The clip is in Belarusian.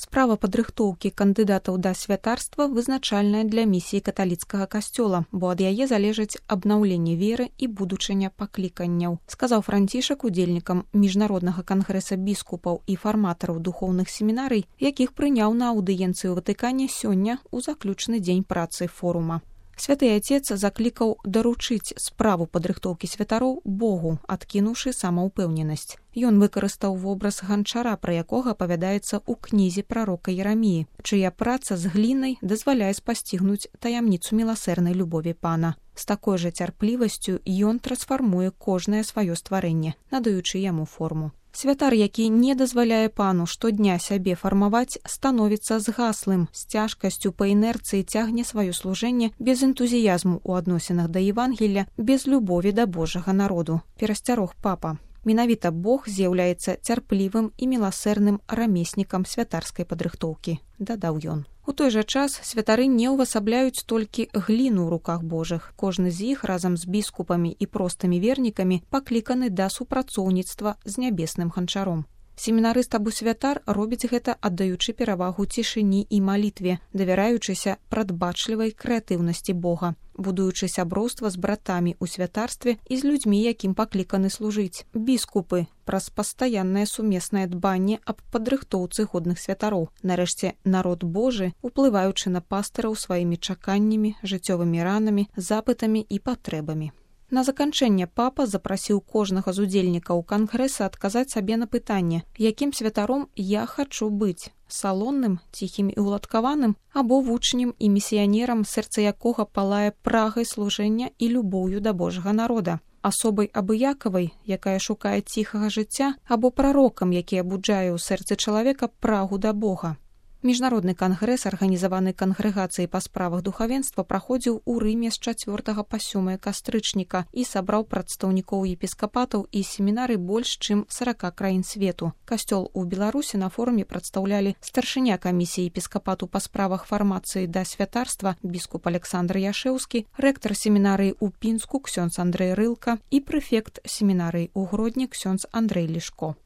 Справа падрыхтоўкі кандыдатаў да святарства вызначальная для місіі каталіцкага касцёла, бо ад яе залежыць абнаўленне веры і будучыня пакліканняў, сказаў Францішак удзельнікам міжнароднага кангрэса біскупаў і фарматараў духоўных семінарый, якіх прыняў на аўдыенцыі ў Ватыкане сёння ў заключны дзень працы форума. Святы Отец заклікаў даручыць справу падрыхтоўкі святароў Богу, адкінуўшы самаўпэўненасць. Ён выкарыстаў вобраз ганчара, пра якога апавядаецца ў кнізе прарока Ераміі, чыя праца з глінай дазваляе спасцігнуць таямніцу міласэрнай любові Пана. З такой жа цярплівасцю ён трансфармуе кожнае сваё стварэнне, надаючы яму форму. Святар, які не дазваляе Пану штодня сябе фармаваць, становіцца згаслым, з цяжкасцю па інерцыі цягне сваё служэнне без энтузіязму ў адносінах да Евангелля, без любові да Божага народу, перасцярог папа. Менавіта Бог з'яўляецца цярплівым і міласэрным рамеснікам святарскай падрыхтоўкі, дадаў ён. У той жа час святары не ўвасабляюць толькі гліну ў руках Божых. Кожны з іх разам з біскупамі і простымі вернікамі пакліканы да супрацоўніцтва з нябесным ганчаром. Семінарыст або святар робіць гэта, аддаючы перавагу цішыні і малітве, давяраючыся прадбачлівай крэатыўнасці Бога, будуючы сяброўства з братамі ў святарстве і з людзьмі, якім пакліканы служыць. Біскупы праз пастаяннае сумеснае дбанне аб падрыхтоўцы годных святароў. Нарэшце, народ Божы, уплываючы на пастыраў сваімі чаканнямі, жыццёвымі ранамі, запытамі і патрэбамі. На заканчэнне папа запрасіў кожнага з удзельнікаў кангрэса адказаць сабе на пытанне, якім святаром я хачу быць, салонным, ціхім і уладкаваным, або вучнем і місіянерам, сэрца якога палае прагай служэння і любоўю да Божага народа, асобай абыякавай, якая шукае ціхага жыцця, або прарокам, які абуджае ў сэрцы чалавека прагу да Бога. Міжнародны кангрэс, арганізаваны кангрэгацыяй па справах духавенства, праходзіў у Рыме з 4 па 7 кастрычніка і сабраў прадстаўнікоў епіскапатаў і семінарый больш чым 40 краін свету. Касцёл у Беларусі на форуме прадстаўлялі старшыня камісіі епіскапату па справах фармацыі да святарства біскуп Александр Яшэўскі, рэктар семінарыі ў Пінску ксёндз Андрэй Рылка і прэфект семінарыі ў Гродні ксёндз Андрэй Лішко.